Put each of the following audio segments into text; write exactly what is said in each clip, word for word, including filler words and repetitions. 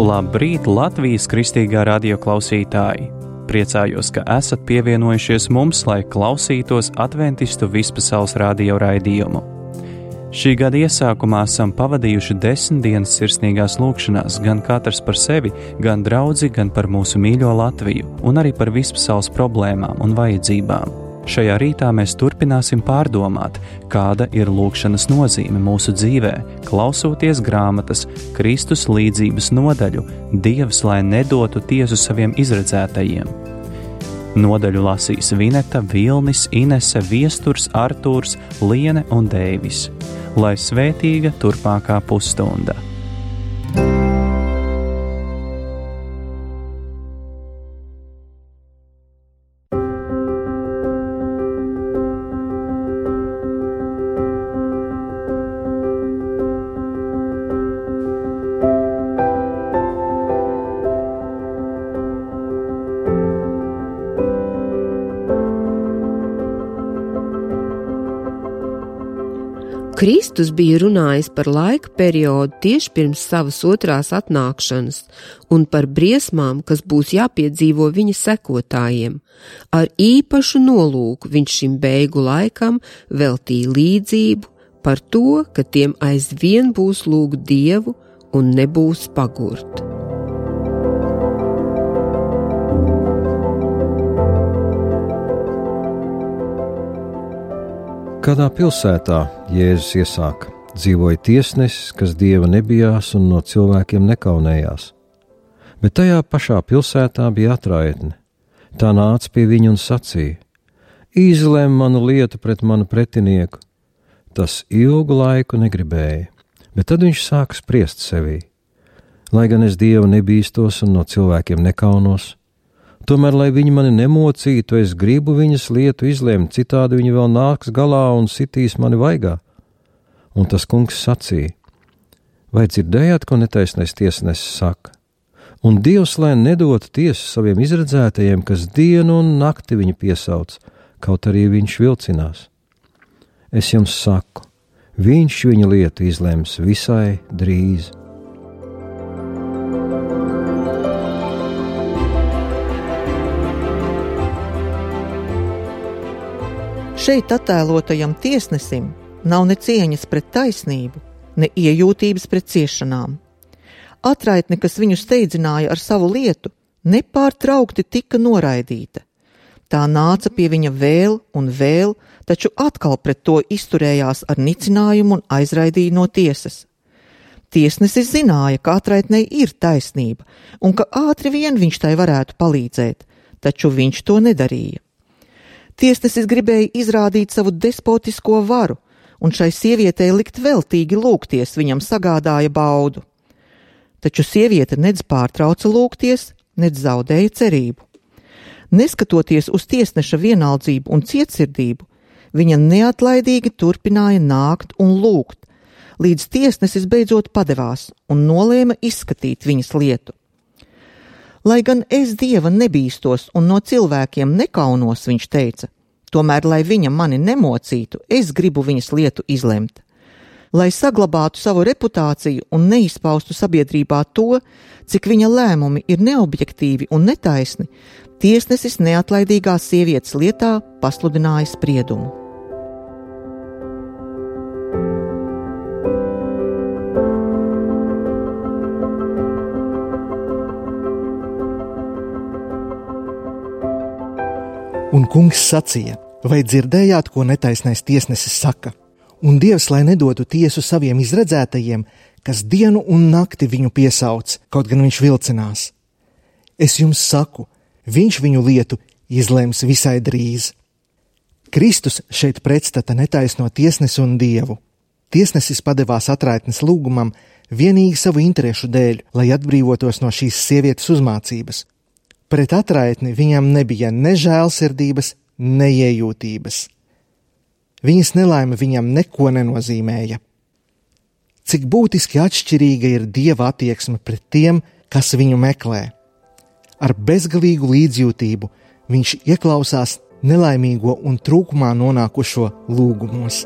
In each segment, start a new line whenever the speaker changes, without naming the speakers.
Labrīt, Latvijas kristīgā radio klausītāji! Priecājos, ka esat pievienojušies mums, lai klausītos Adventistu vispasaules radio raidījumu. Šī gada iesākumā esam pavadījuši desmit dienas sirsnīgās lūkšanās, gan katrs par sevi, gan draudzi, gan par mūsu mīļo Latviju, un arī par vispasaules problēmām un vajadzībām. Šajā rītā mēs turpināsim pārdomāt, kāda ir lūkšanas nozīme mūsu dzīvē, klausoties grāmatas Kristus līdzības nodaļu Dievs, lai nedotu tiesu saviem izredzētajiem. Nodaļu lasīs Vineta, Vilnis, Inese, Viesturs, Artūrs, Liene un Deivis. Lai svētīga turpmākā pusstunda!
Kristus bija runājis par laika periodu tieši pirms savas otrās atnākšanas un par briesmām, kas būs jāpiedzīvo viņa sekotājiem. Ar īpašu nolūku viņš šim beigu laikam veltīja līdzību par to, ka tiem aizvien būs lūgt Dievu un nebūs pagurt.
Kādā pilsētā Jēzus iesāka, dzīvoja tiesnesis, kas Dieva nebijās un no cilvēkiem nekaunējās. Bet tajā pašā pilsētā bija atraitne. Tā nāca pie viņa un sacīja: izlem manu lietu pret manu pretinieku. Tas ilgu laiku negribēja, bet tad viņš sāka spriest sevī. Lai gan es Dievu nebīstos un no cilvēkiem nekaunos, tomēr, lai viņi mani nemocītu, es gribu viņas lietu izlemt, citādi viņi vēl nāks galā un sitīs mani vaigā. Un tas kungs sacīja: vai dzirdējāt, ko netaisnais tiesnesis saka? Un Dievs, lai nedotu tiesu saviem izredzētajiem, kas dienu un nakti viņu piesauc, kaut arī viņš vilcinās. Es jums saku, viņš viņa lietu izlems visai drīz.
Šeit attēlotajam tiesnesim nav ne cieņas pret taisnību, ne iejūtības pret ciešanām. Atraitne, kas viņu steidzināja ar savu lietu, nepārtraukti tika noraidīta. Tā nāca pie viņa vēl un vēl, taču atkal pret to izturējās ar nicinājumu un aizraidīja no tiesas. Tiesnesis zināja, ka atraitnei ir taisnība un ka ātri vien viņš tai varētu palīdzēt, taču viņš to nedarīja. Tiesnesis gribēja izrādīt savu despotisko varu, un šai sievietei likt veltīgi lūgties viņam sagādāja baudu. Taču sieviete nedz pārtrauca lūgties, nedz zaudēja cerību. Neskatoties uz tiesneša vienaldzību un cietsirdību, viņa neatlaidīgi turpināja nākt un lūgt, līdz tiesnesis beidzot padevās un nolēma izskatīt viņas lietu. Lai gan es Dieva nebīstos un no cilvēkiem nekaunos, viņš teica, tomēr, lai viņa mani nemocītu, es gribu viņas lietu izlemt. Lai saglabātu savu reputāciju un neizpaustu sabiedrībā to, cik viņa lēmumi ir neobjektīvi un netaisni, tiesnesis neatlaidīgās sievietes lietā pasludināja spriedumu.
Un kungs sacīja: vai dzirdējāt, ko netaisnais tiesnesis saka? Un Dievs, lai nedotu tiesu saviem izredzētajiem, kas dienu un nakti viņu piesauc, kaut gan viņš vilcinās. Es jums saku, viņš viņu lietu izlems visai drīz. Kristus šeit pretstata netaisno tiesnesi un Dievu. Tiesnesis padevās atraitnes lūgumam vienīgi savu interešu dēļ, lai atbrīvotos no šīs sievietes uzmācības. Pret atraitni viņam nebija ne žēlsirdības, ne iejūtības. Viņas nelaime viņam neko nenozīmēja. Cik būtiski atšķirīga ir Dieva attieksme pret tiem, kas viņu meklē. Ar bezgalīgu līdzjūtību viņš ieklausās nelaimīgo un trūkumā nonākušo lūgumos.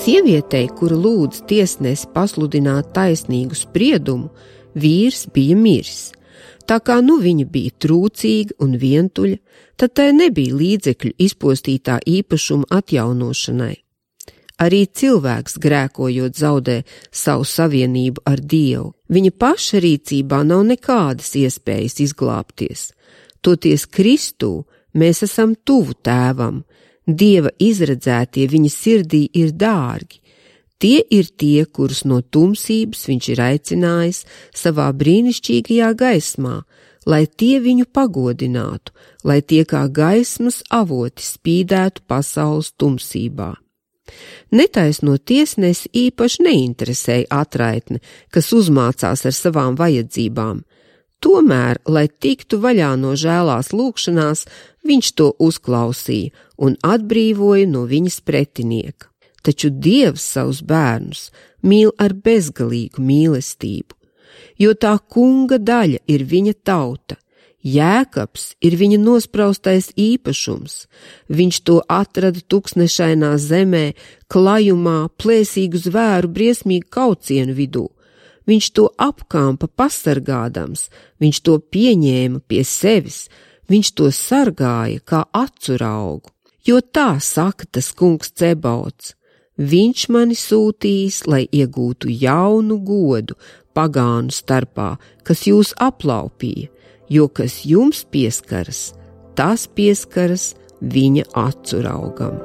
Sievietei, kura lūdz tiesnesi pasludināt taisnīgu spriedumu, vīrs bija miris. Tā kā nu viņa bija trūcīga un vientuļa, tad tai nebija līdzekļu izpostītā īpašuma atjaunošanai. Arī cilvēks grēkojot zaudē savu savienību ar Dievu. Viņa paša rīcībā nav nekādas iespējas izglābties. Toties Kristū mēs esam tuvu Tēvam. Dieva izredzētie viņa sirdī ir dārgi. Tie ir tie, kurus no tumsības viņš ir aicinājis savā brīnišķīgajā gaismā, lai tie viņu pagodinātu, lai tie kā gaismas avoti spīdētu pasaules tumsībā. Netaisno tiesnesi īpaši neinteresēja atraitne, kas uzmācās ar savām vajadzībām. Tomēr, lai tiktu vaļā no žēlās lūgšanās, viņš to uzklausīja un atbrīvoja no viņas pretinieka. Taču Dievs savus bērnus mīl ar bezgalīgu mīlestību, jo tā kunga daļa ir viņa tauta. Jēkabs ir viņa nospraustais īpašums. Viņš to atrada tuksnešainā zemē, klajumā, plēsīgu zvēru briesmīgu kaucienu vidū. Viņš to apkampa pasargādams, viņš to pieņēma pie sevis, viņš to sargāja kā acu raugu. Jo tā saka tas kungs Cebauts. Viņš mani sūtīs, lai iegūtu jaunu godu pagānu starpā, kas jūs aplaupīja, jo kas jums pieskaras, tas pieskaras viņa acu raugam.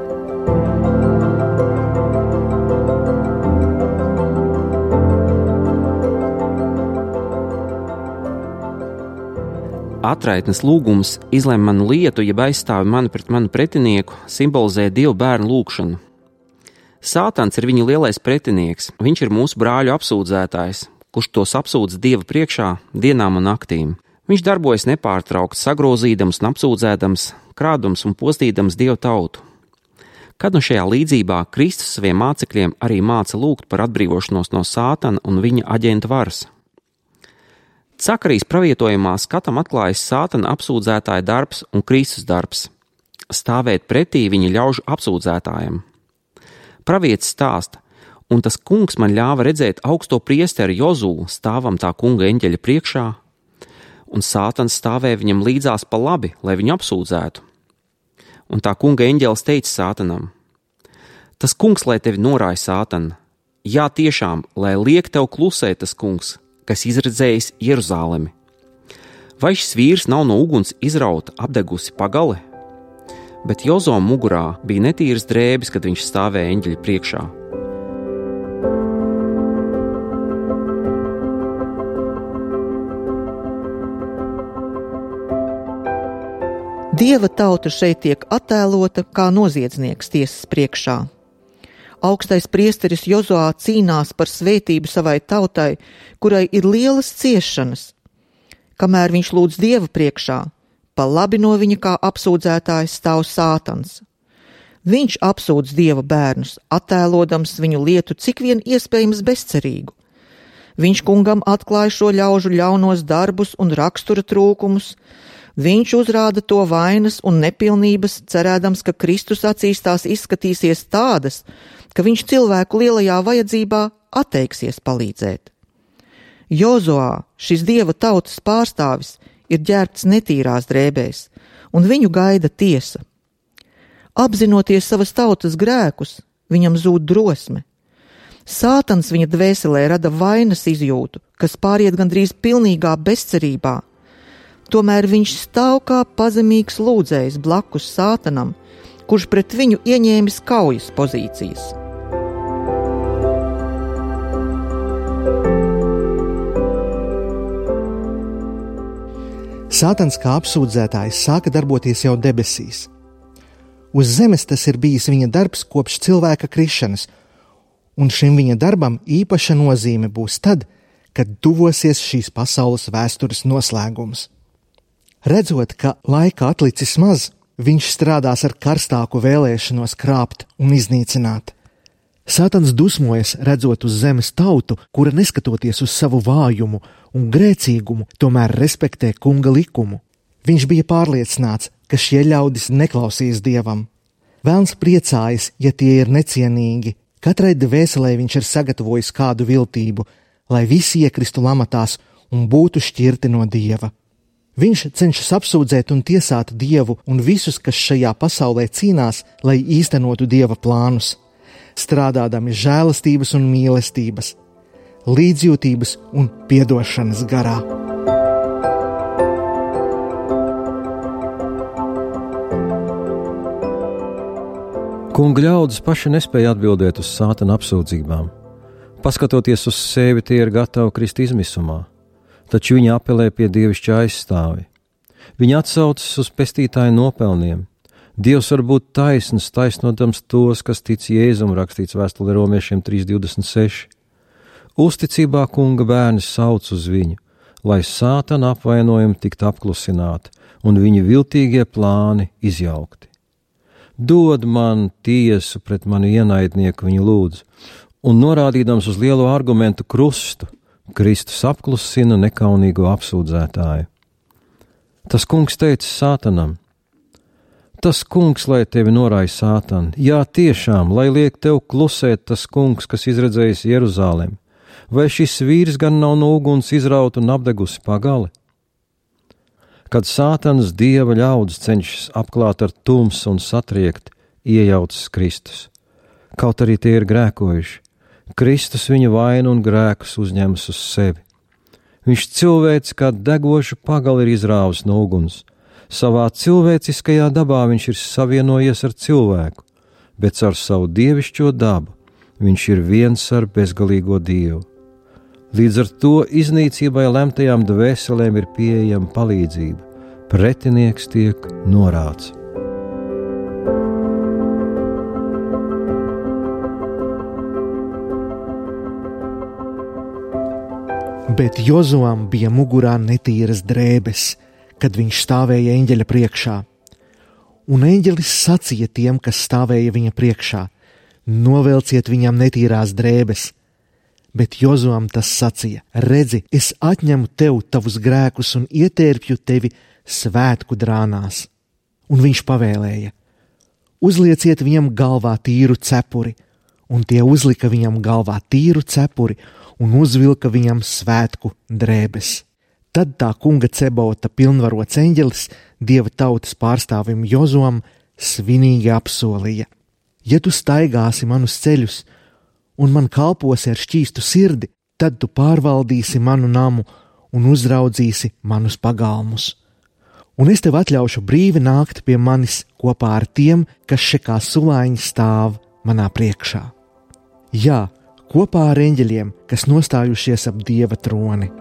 Atraitnes lūgums izlem manu lietu, jeb aizstāvi mani pret manu pretinieku, simbolizē Dievu bērnu lūgšanu. Sātans ir viņa lielais pretinieks, viņš ir mūsu brāļu apsūdzētājs, kurš tos apsūdz Dieva priekšā dienām un naktīm. Viņš darbojas nepārtraukti, sagrozīdams un apsūdzēdams, krādums un postīdams Dievu tautu. Kad nu šajā līdzībā Kristus saviem mācekļiem arī māca lūgt par atbrīvošanos no Sātana un viņa aģenta varas. Sakarijas pravietojumā skatam atklājas Sātana apsūdzētāja darbs un Kristus darbs – stāvēt pretī viņa ļaužu apsūdzētājam. Pravietis stāsta, un tas kungs man ļāva redzēt augsto priesteri Jozū stāvam tā kunga eņģeļa priekšā, un Sātans stāvēja viņam līdzās pa labi, lai viņu apsūdzētu. Un tā kunga eņģelis teica Sātanam: tas kungs, lai tevi norāja, Sātana, jā, tiešām, lai liek tev klusēt tas kungs, kas izredzējis Jeruzālemi. Vai šis vīrs nav no uguns izrauta apdegusi pagale? Bet Jozo mugurā bija netīras drēbes, kad viņš stāvēja eņģeļa priekšā.
Dieva tauta šeit tiek attēlota kā noziedznieks tiesas priekšā. Augstais priesteris Jozoā cīnās par svētību savai tautai, kurai ir lielas ciešanas. Kamēr viņš lūdz Dieva priekšā, pa labi no viņa kā apsūdzētājs stāv Sātans. Viņš apsūdz Dieva bērnus, attēlodams viņu lietu cik vien iespējams bezcerīgu. Viņš kungam atklāja šo ļaužu ļaunos darbus un rakstura trūkumus. Viņš uzrāda to vainas un nepilnības, cerēdams, ka Kristus acīs tās izskatīsies tādas, ka viņš cilvēku lielajā vajadzībā atteiksies palīdzēt. Jozoā, šis Dieva tautas pārstāvis, ir ģērbts netīrās drēbēs, un viņu gaida tiesa. Apzinoties savas tautas grēkus, viņam zūd drosme. Sātans viņa dvēselē rada vainas izjūtu, kas pāriet gandrīz pilnīgā bezcerībā. Tomēr viņš stāv kā pazemīgs lūdzējs blakus Sātanam, kurš pret viņu ieņēmis kaujas pozīcijas.
Sātans kā apsūdzētājs sāka darboties jau debesīs. Uz zemes tas ir bijis viņa darbs kopš cilvēka krišanas, un šim viņa darbam īpaša nozīme būs tad, kad tuvosies šīs pasaules vēstures noslēgums. Redzot, ka laika atlicis maz, viņš strādās ar karstāku vēlēšanos krāpt un iznīcināt. Sātans dusmojas, redzot uz zemes tautu, kura neskatoties uz savu vājumu un grēcīgumu, tomēr respektē kunga likumu. Viņš bija pārliecināts, ka šie ļaudis neklausīs Dievam. Velns priecājas, ja tie ir necienīgi, Katrai dvēselē viņš ir sagatavojis kādu viltību, lai visi iekristu lamatās un būtu šķirti no Dieva. Viņš cenšas apsūdzēt un tiesāt Dievu un visus, kas šajā pasaulē cīnās, lai īstenotu Dieva plānus, strādādami žēlastības un mīlestības, līdzjūtības un piedošanas garā.
Kunga ļaudis paši nespēja atbildēt uz Sātana apsūdzībām. Paskatoties uz sevi, tie ir gatavi krist izmisumā, taču viņi apelē pie dievišķa aizstāvi. Viņi atsaucas uz pestītāju nopelniem. Dievs var būt taisns, taisnodams tos, kas tic Jēzum, rakstīts vēstulē Romiešiem trīs divdesmit seši. Uzticībā Kunga bērni sauc uz viņu, lai Sātana apvainojumi tiktu apklusināti un viņa viltīgie plāni izjaukti. Dod man tiesu pret manu ienaidnieku, viņa lūdz, un norādīdams uz lielo argumentu krustu, Kristus apklusina nekaunīgo apsūdzētāju. Tas kungs teica Sātanam: Tas kungs, lai tevi norāj Sātan, jā, tiešām, lai liek tev klusēt tas kungs, kas izredzējis Jeruzālem, vai šis vīrs gan nav no uguns izraut un apdegusi pagali? Kad Sātans Dieva ļaudis cenšas apklāt ar tumsu un satriekt, iejaucas Kristus. Kaut arī tie ir grēkojuši, Kristus viņa vainu un grēkus uzņemas uz sevi. Viņš cilvēks kā degošu pagali ir izrāvis no uguns. Savā cilvēciskajā dabā viņš ir savienojies ar cilvēku, bet ar savu dievišķo dabu viņš ir viens ar bezgalīgo Dievu. Līdz ar to iznīcībai lemtajām dvēselēm ir pieejama palīdzība. Pretinieks tiek norāts.
Bet Jozuam bija mugurā netīras drēbes, kad viņš stāvēja eņģeļa priekšā. Un eņģelis sacīja tiem, kas stāvēja viņa priekšā: Novelciet viņam netīrās drēbes. Bet Jozuam tas sacīja: Redzi, es atņemu tev tavus grēkus un ietērpju tevi svētku drānās. Un viņš pavēlēja: Uzlieciet viņam galvā tīru cepuri, un tie uzlika viņam galvā tīru cepuri un uzvilka viņam svētku drēbes. Tad tā kunga Cebauta pilnvarots eņģelis Dieva tautas pārstāvim Jozuam svinīgi apsolīja: Ja tu staigāsi manus ceļus un man kalposi ar šķīstu sirdi, tad tu pārvaldīsi manu namu un uzraudzīsi manus pagalmus. Un es tev atļaušu brīvi nākt pie manis kopā ar tiem, kas še kā sulāņi stāv manā priekšā. Jā, kopā ar eņģeļiem, kas nostājušies ap Dieva troni.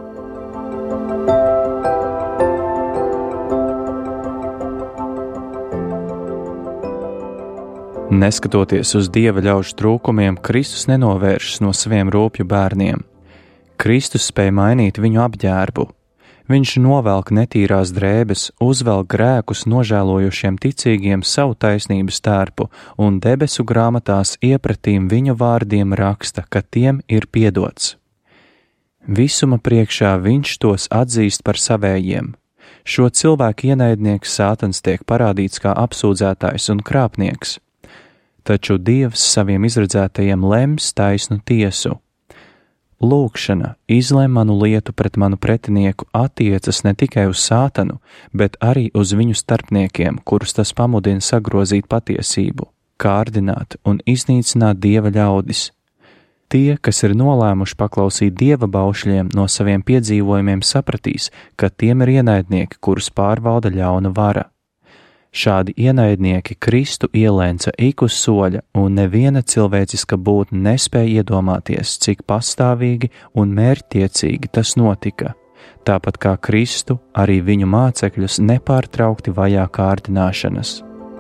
Neskatoties uz Dieva ļaužu trūkumiem, Kristus nenovēršas no saviem rūpju bērniem. Kristus spēja mainīt viņu apģērbu. Viņš novelk netīrās drēbes, uzvelk grēkus nožēlojušiem ticīgiem savu taisnības tērpu, un debesu grāmatās iepratīm viņu vārdiem raksta, ka tiem ir piedots. Visuma priekšā viņš tos atzīst par savējiem. Šo cilvēku ienaidnieks Sātans tiek parādīts kā apsūdzētājs un krāpnieks. Taču Dievs saviem izredzētajiem lems taisnu tiesu. Lūkšana, izlem manu lietu pret manu pretinieku, attiecas ne tikai uz Sātanu, bet arī uz viņu starpniekiem, kurus tas pamudina sagrozīt patiesību, kārdināt un iznīcināt Dieva ļaudis. Tie, kas ir nolēmuši paklausīt Dieva baušļiem, no saviem piedzīvojumiem sapratīs, ka tiem ir ienaidnieki, kurus pārvalda ļauna vara. Šādi ienaidnieki Kristu ielēca ik uz soļa, un neviena cilvēciska būtne nespēja iedomāties, cik pastāvīgi un mērķtiecīgi tas notika. Tāpat kā Kristu, arī viņu mācekļus nepārtraukti vajā kārdināšanas.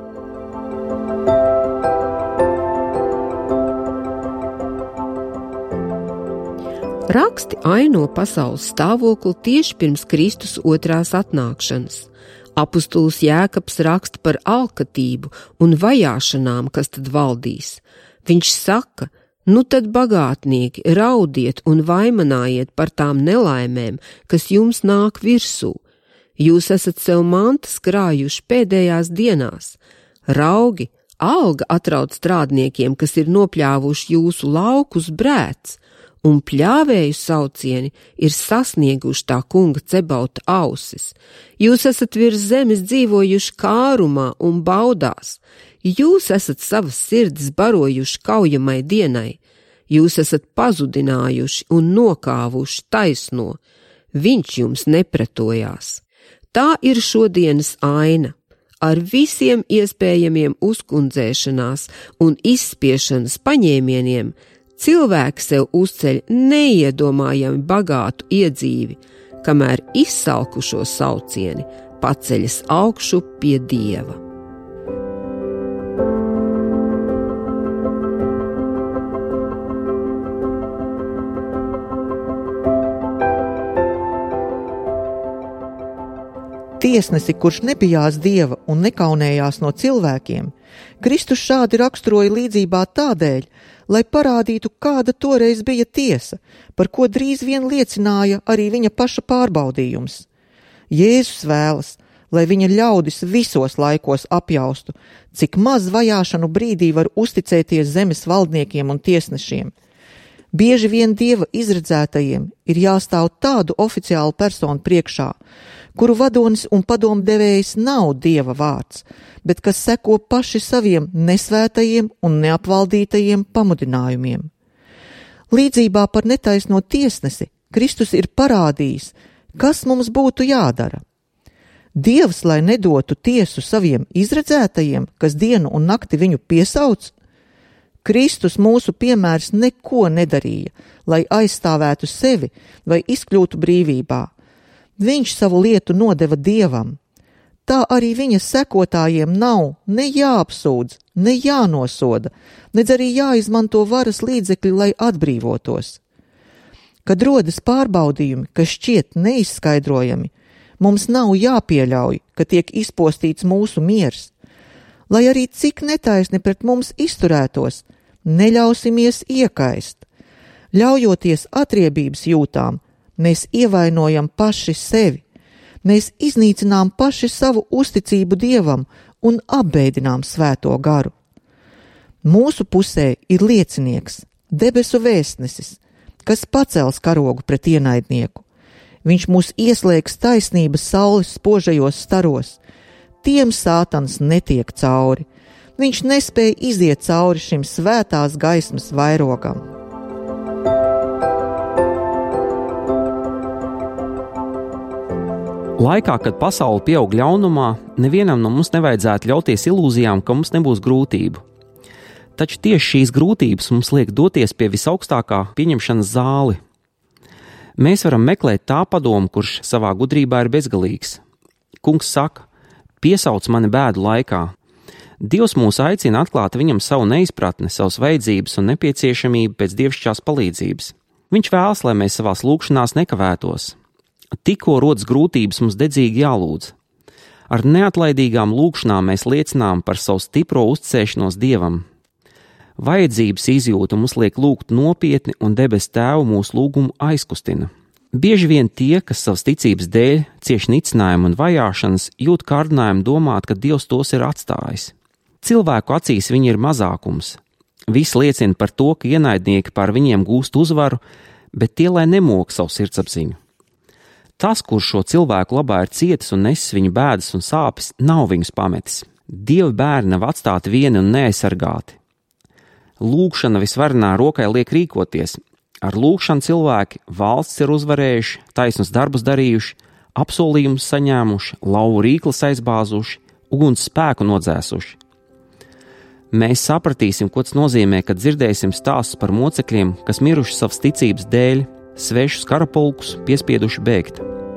Raksti aino pasaules stāvokli tieši pirms Kristus otrās atnākšanas. Apustulis Jēkabs raksta par alkatību un vajāšanām, kas tad valdīs. Viņš saka: Nu tad, bagātnieki, raudiet un vaimanājiet par tām nelaimēm, kas jums nāk virsū. Jūs esat sev mantas krājuši pēdējās dienās. Raugi, alga atraud strādniekiem, kas ir nopļāvuši jūsu laukus, brēts, un pļāvēju saucieni ir sasnieguši tā kunga Cebauta ausis. Jūs esat virs zemes dzīvojuši kārumā un baudās. Jūs esat savas sirdis barojuši kaujamai dienai. Jūs esat pazudinājuši un nokāvuši taisno. Viņš jums nepretojās. Tā ir šodienas aina. Ar visiem iespējamiem uzkundzēšanās un izspiešanas paņēmieniem cilvēks sev uzceļ neiedomājami bagātu iedzīvi, kamēr izsalkušo saucieni paceļas augšu pie Dieva.
Tiesnesi, kurš nebijās Dieva un nekaunējās no cilvēkiem, Kristus šādi raksturoja līdzībā tādēļ, lai parādītu, kāda toreiz bija tiesa, par ko drīz vien liecināja arī viņa paša pārbaudījums. Jēzus vēlas, lai viņa ļaudis visos laikos apjaustu, cik maz vajāšanu brīdī var uzticēties zemes valdniekiem un tiesnešiem. Bieži vien Dieva izredzētajiem ir jāstāv tādu oficiālu personu priekšā, kuru vadonis un padomdevējs nav Dieva vārds, bet kas seko paši saviem nesvētajiem un neapvaldītajiem pamudinājumiem. Līdzībā par netaisno tiesnesi Kristus ir parādījis, kas mums būtu jādara. Dievs, lai nedotu tiesu saviem izredzētajiem, kas dienu un nakti viņu piesauc, Kristus mūsu piemērs neko nedarīja, lai aizstāvētu sevi vai izkļūtu brīvībā. Viņš savu lietu nodeva Dievam. Tā arī viņa sekotājiem nav ne jāapsūdz, ne jānosoda, nedz arī jāizmanto varas līdzekļi, lai atbrīvotos. Kad rodas pārbaudījumi, kas šķiet neizskaidrojami, mums nav jāpieļauj, ka tiek izpostīts mūsu miers. Lai arī cik netaisni pret mums izturētos, neļausimies iekaist. Ļaujoties atriebības jūtām, mēs ievainojam paši sevi. Mēs iznīcinām paši savu uzticību Dievam un apbēdinām svēto garu. Mūsu pusē ir liecinieks, debesu vēstnesis, kas pacels karogu pret ienaidnieku. Viņš mūs ieslēgs taisnības saules spožajos staros. Tiem sātans netiek cauri. Viņš nespēja iziet cauri šim svētās gaismas vairogam.
Laikā, kad pasaule pieaug ļaunumā, nevienam no mums nevajadzētu ļauties ilūzijām, ka mums nebūs grūtību. Taču tieši šīs grūtības mums liek doties pie visaugstākā pieņemšanas zāli. Mēs varam meklēt tā padomu, kurš savā gudrībā ir bezgalīgs. Kungs saka, piesauc mani bēdu laikā. Dievs mūs aicina atklāt viņam savu neizpratni, savas vajadzības un nepieciešamību pēc dievišķās palīdzības. Viņš vēlas, lai mēs savās lūgšanās nekavētos. Tikko rodas grūtības, mums dedzīgi jālūdz. Ar neatlaidīgām lūgšanām mēs liecinām par savu stipro uzticēšanos Dievam. Vajadzības izjūta mums liek lūgt nopietni, un debes Tēvu mūsu lūgumu aizkustina. Bieži vien tie, kas savas ticības dēļ cieš nicinājumu un vajāšanas, jūt kārdinājumu domāt, ka Dievs tos ir atstājis. Cilvēku acīs viņi ir mazākums. Visi liecina par to, ka ienaidnieki pār viņiem gūst uzvaru, bet tie lai nemok savu sirdsapziņu. Tas, kurš šo cilvēku labā ir cietis un nesis viņu bēdas un sāpes, nav viņus pametis. Dieva bērni nav atstāti vieni un neaizsargāti. Lūgšana visvarenā rokai liek rīkoties. Ar lūgšanu cilvēki valsts ir uzvarējuši, taisnus darbus darījuši, apsolījumus saņēmuši, lauvu rīklas aizbāzuši, uguns spēku nodzēsuši. Mēs sapratīsim, ko tas nozīmē, kad dzirdēsim stāstus par mocekļiem, kas miruši savas ticības dēļ, svešus karapulkus piespieduši bēgt.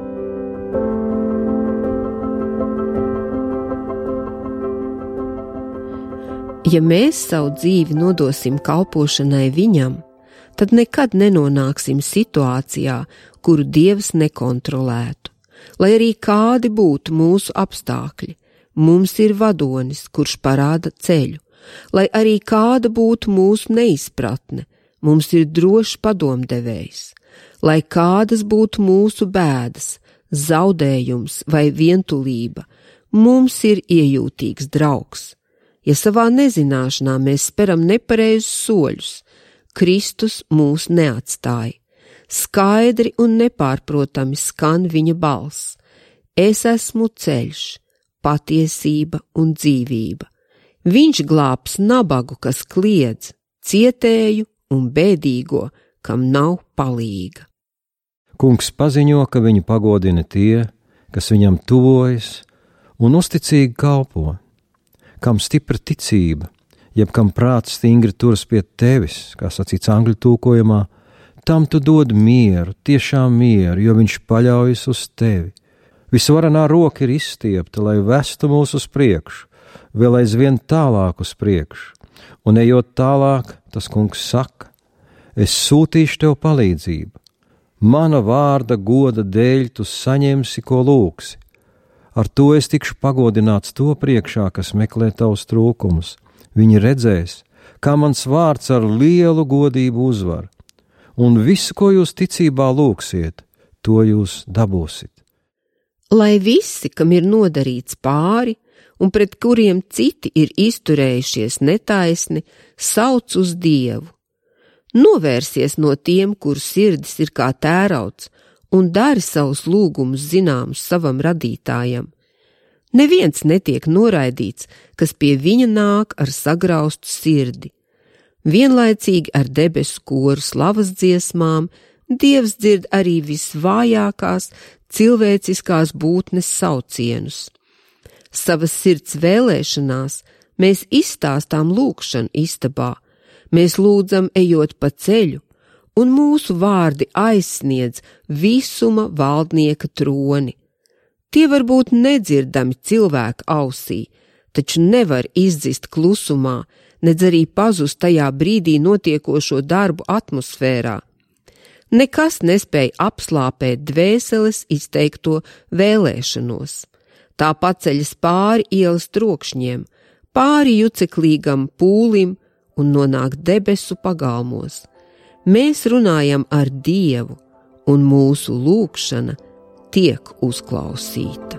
Ja mēs savu dzīvi nodosim kalpošanai viņam, tad nekad nenonāksim situācijā, kuru Dievs nekontrolētu. Lai arī kādi būtu mūsu apstākļi, mums ir vadonis, kurš parāda ceļu. Lai arī kāda būtu mūsu neizpratne, mums ir drošs padomdevējs. Lai kādas būtu mūsu bēdas, zaudējums vai vientulība, mums ir iejūtīgs draugs. Ja savā nezināšanā mēs speram nepareizus soļus, Kristus mūs neatstāja. Skaidri un nepārprotami skan viņa balss. Es esmu ceļš, patiesība un dzīvība. Viņš glābs nabagu, kas kliedz, cietēju un bēdīgo, kam nav palīga.
Kungs paziņo, ka viņu pagodina tie, kas viņam tuvojas un uzticīgi kalpo, kam stipra ticība, jeb kam prāts stingri turas pie tevis, kā sacīts angļu tūkojumā, tam tu dod mieru, tiešām mieru, jo viņš paļaujas uz tevi. Visvarenā roka ir izstiepta, lai vestu mūs uz priekšu, vēl aizvien tālāk uz priekšu, un ejot tālāk, tas kungs saka, es sūtīšu tev palīdzību. Mana vārda goda dēļ tu saņemsi, ko lūgsi. Ar to es tikšu pagodināts to priekšā, kas meklē tavus trūkumus. Viņi redzēs, kā mans vārds ar lielu godību uzvar. Un visu, ko jūs ticībā lūgsiet, to jūs dabūsit.
Lai visi, kam ir nodarīts pāri, un pret kuriem citi ir izturējušies netaisni, sauc uz Dievu. Novērsies no tiem, kuru sirdis ir kā tērauds, un dari savus lūgumus zināmus savam radītājam. Neviens netiek noraidīts, kas pie viņa nāk ar sagraustu sirdi. Vienlaicīgi ar debesu koru slavas dziesmām Dievs dzird arī visvājākās cilvēciskās būtnes saucienus. Savas sirds vēlēšanās mēs izstāstām lūgšanu istabā, mēs lūdzam ejot pa ceļu, un mūsu vārdi aizsniedz visuma valdnieka troni. Tie var būt nedzirdami cilvēka ausī, taču nevar izdzist klusumā, nedz arī pazust tajā brīdī notiekošo darbu atmosfērā. Nekas nespēja apslāpēt dvēseles izteikto vēlēšanos. Tā paceļas pāri ielas trokšņiem, pāri juceklīgam pūlim un nonāk debesu pagalmos. Mēs runājam ar Dievu, un mūsu lūgšana tiek uzklausīta.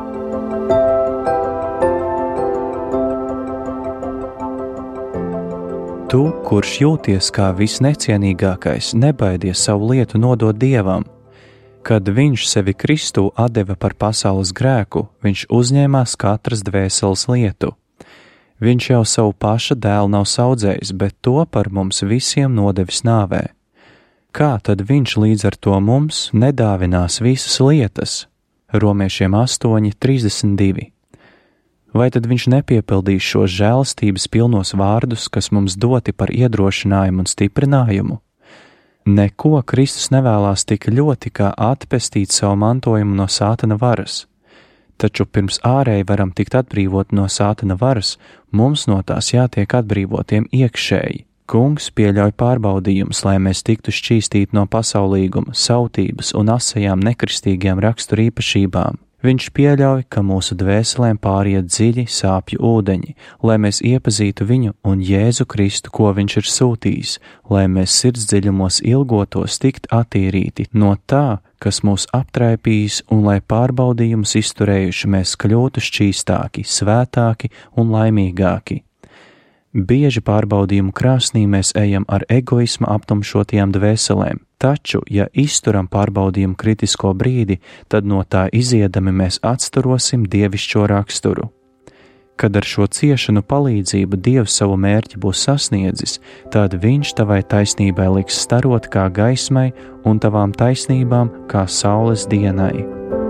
Tu, kurš jūties kā visnecienīgākais, nebaidies savu lietu nodot Dievam. Kad viņš sevi Kristū atdeva par pasaules grēku, viņš uzņēmās katras dvēseles lietu. Viņš jau savu paša dēlu nav saudzējis, bet to par mums visiem nodevis nāvē. Kā tad viņš līdz ar to mums nedāvinās visas lietas? Romiešiem astoņi trīsdesmit divi. Vai tad viņš nepiepildīs šos žēlastības pilnos vārdus, kas mums doti par iedrošinājumu un stiprinājumu? Neko Kristus nevēlās tik ļoti, kā atpestīt savu mantojumu no sātana varas. Taču pirms ārēji varam tikt atbrīvot no sātana varas, mums no tās jātiek atbrīvotiem iekšēji. Kungs pieļauj pārbaudījumus, lai mēs tiktu šķīstīti no pasaulīguma, sautības un asajām nekristīgajām raksturīpašībām. Viņš pieļauj, ka mūsu dvēselēm pāriet dziļi sāpju ūdeņi, lai mēs iepazītu viņu un Jēzu Kristu, ko viņš ir sūtījis, lai mēs sirds dziļumos ilgotos tikt attīrīti no tā, kas mūs aptraipījis, un lai pārbaudījumus izturējuši mēs kļūtu šķīstāki, svētāki un laimīgāki. Bieži pārbaudījumu krāsnī mēs ejam ar egoisma aptumšotajām dvēselēm, taču, ja izturam pārbaudījumu kritisko brīdi, tad no tā iziedami mēs atsturosim dievišķo raksturu. Kad ar šo ciešanu palīdzību Dievs savu mērķi būs sasniedzis, tad viņš tavai taisnībai liks starot kā gaismai un tavām taisnībām kā saules dienai.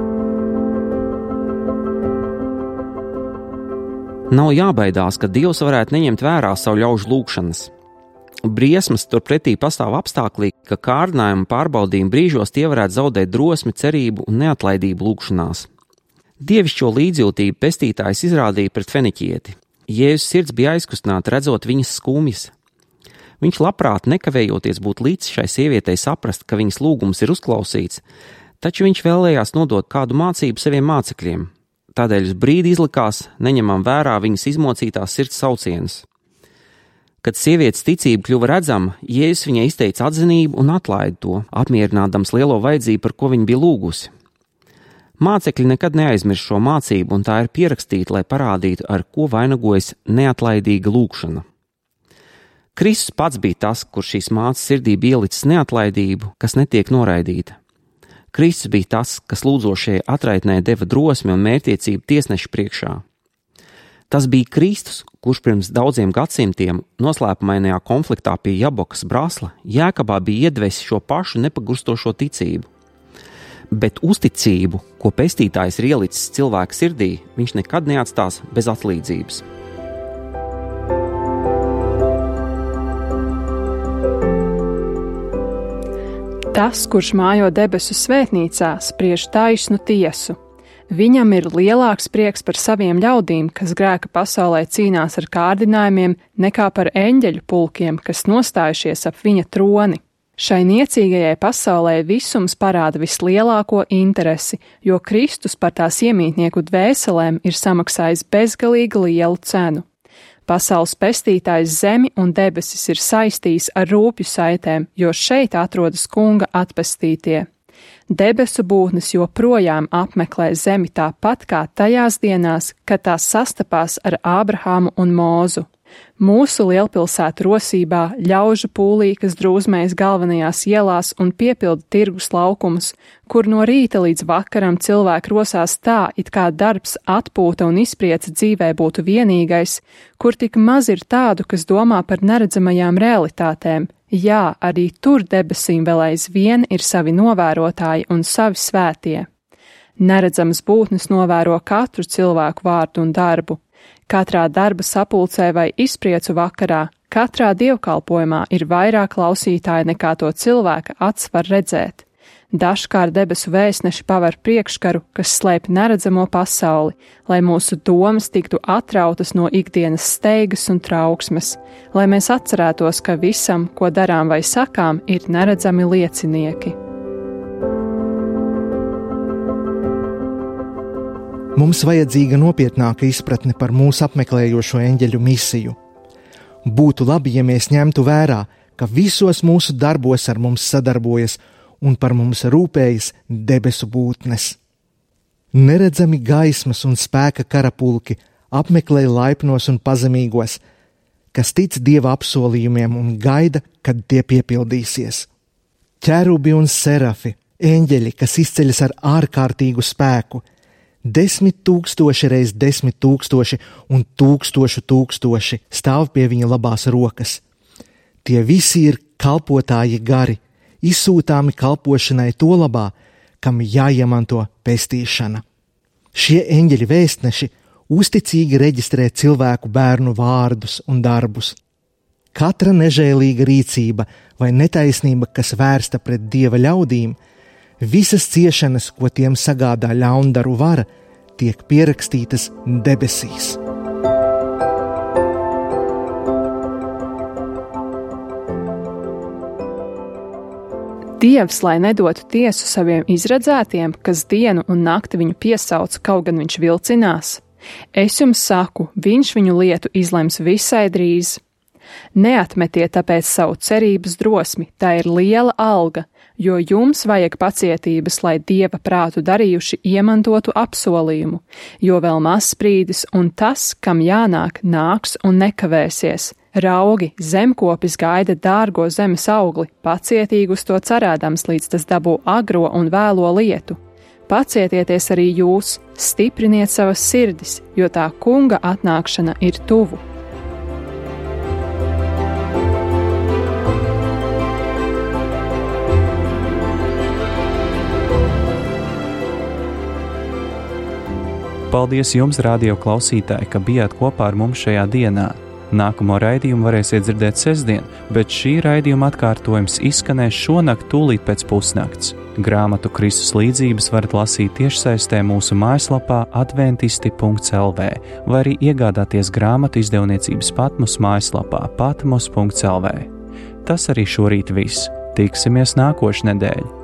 Nav jābaidās, ka Dievs varētu neņemt vērā savu ļaužu lūgšanas. Briesmas turpretī pastāv apstākļi, ka kārdinājumu pārbaudījumu brīžos tie varētu zaudēt drosmi, cerību un neatlaidību lūgšanās. Dievišķo līdzjūtību pestītājs izrādīja pret feniķieti. Jēzus sirds bija aizkustināta redzot viņas skumjas. Viņš labprāt nekavējoties būt līdz šai sievietei saprast, ka viņas lūgums ir uzklausīts, taču viņš vēlējās nodot kādu mācību saviem mācekļiem. Tādēļ uz brīdi izlikās, neņemam vērā viņas izmocītās sirds saucienus. Kad sievietes ticība kļuva redzama, Jēzus viņai izteica atzinību un atlaida to, apmierinādams lielo vajadzību, par ko viņa bija lūgusi. Mācekļi nekad neaizmirst šo mācību, un tā ir pierakstīta, lai parādītu, ar ko vainagojas neatlaidīga lūgšana. Kristus pats bija tas, kurš šīs mācas sirdī bija ielicis neatlaidību, kas netiek noraidīta. Kristus bija tas, kas lūdzošajai atraitnē deva drosmi un mērķtiecību tiesneša priekšā. Tas bija Kristus, kurš pirms daudziem gadsimtiem noslēpumainajā konfliktā pie Jabokas brasla Jēkabā bija iedvesis šo pašu nepagurstošo ticību. Bet uzticību, ko pestītājs ir ielicis cilvēka sirdī, viņš nekad neatstās bez atlīdzības.
Tas, kurš mājo debesu svētnīcā, spriež taisnu tiesu. Viņam ir lielāks prieks par saviem ļaudīm, kas grēka pasaulē cīnās ar kārdinājumiem, nekā par eņģeļu pulkiem, kas nostājušies ap viņa troni. Šai niecīgajai pasaulē visums parāda vislielāko interesi, jo Kristus par tās iemītnieku dvēselēm ir samaksājis bezgalīgi lielu cenu. Pasaules pestītājs zemi un debesis ir saistījis ar rūpju saitēm, jo šeit atrodas kunga atpestītie. Debesu būtnes joprojām apmeklē zemi tāpat kā tajās dienās, kad tās sastapās ar Ābrahāmu un Mūzu. Mūsu lielpilsētu rosībā, ļaužu pūlī, kas drūzmējas galvenajās ielās un piepilda tirgus laukumus, kur no rīta līdz vakaram cilvēki rosās tā, it kā darbs, atpūta un izpriece dzīvē būtu vienīgais, kur tik maz ir tādu, kas domā par neredzamajām realitātēm. Jā, arī tur debesīm vēl aizvien ir savi novērotāji un savi svētie. Neredzamas būtnes novēro katru cilvēku vārdu un darbu. Katrā darba sapulcē vai izpriecu vakarā, katrā dievkalpojumā ir vairāk klausītāji nekā to cilvēka acs var redzēt. Dažkārt debesu vēstneši paver priekškaru, kas slēp neredzamo pasauli, lai mūsu domas tiktu atrautas no ikdienas steigas un trauksmes, lai mēs atcerētos, ka visam, ko darām vai sakām, ir neredzami liecinieki.
Mums vajadzīga nopietnāka izpratne par mūsu apmeklējošo eņģeļu misiju. Būtu labi, ja mēs ņemtu vērā, ka visos mūsu darbos ar mums sadarbojas un par mums rūpējas debesu būtnes. Neredzami gaismas un spēka karapulki apmeklē laipnos un pazemīgos, kas tic Dieva apsolījumiem un gaida, kad tie piepildīsies. Ķerubi un serafi, eņģeļi, kas izceļas ar ārkārtīgu spēku, desmit tūkstoši reiz desmit tūkstoši un tūkstošu tūkstoši stāv pie viņa labās rokas. Tie visi ir kalpotāji gari, izsūtāmi kalpošanai to labā, kam jāiemanto pestīšana. Šie eņģeļi vēstneši uzticīgi reģistrē cilvēku bērnu vārdus un darbus. Katra nežēlīga rīcība vai netaisnība, kas vērsta pret Dieva ļaudīm, visas ciešanas, ko tiem sagādā ļaundaru vara, tiek pierakstītas debesīs.
Dievs, lai nedotu tiesu saviem izredzētiem, kas dienu un nakti viņu piesauc, kaut gan viņš vilcinās. Es jums saku, viņš viņu lietu izlems visai drīz. Neatmetiet tāpēc savu cerības drosmi, tā ir liela alga, jo jums vajag pacietības, lai Dieva prātu darījuši iemantotu apsolījumu, jo vēl maz sprīdis, un tas, kam jānāk, nāks un nekavēsies. Raugi, zemkopis gaida dārgo zemes augli, pacietīgi uz to cerēdams, līdz tas dabū agro un vēlo lietu. Pacietieties arī jūs, stipriniet savas sirdis, jo tā kunga atnākšana ir tuvu.
Paldies jums, radio klausītāji, ka bijāt kopā ar mums šajā dienā. Nākamo raidījumu varēsiet dzirdēt sestdien, bet šī raidījuma atkārtojums izskanēs šonakt tūlīt pēc pusnakts. Grāmatu Kristus līdzības varat lasīt tiešsaistē mūsu mājaslapā adventisti punkts el vē vai arī iegādāties grāmatu izdevniecības Patmos mājaslapā patmos punkts el vē. Tas arī šorīt viss. Tiksimies nākošnedēļ!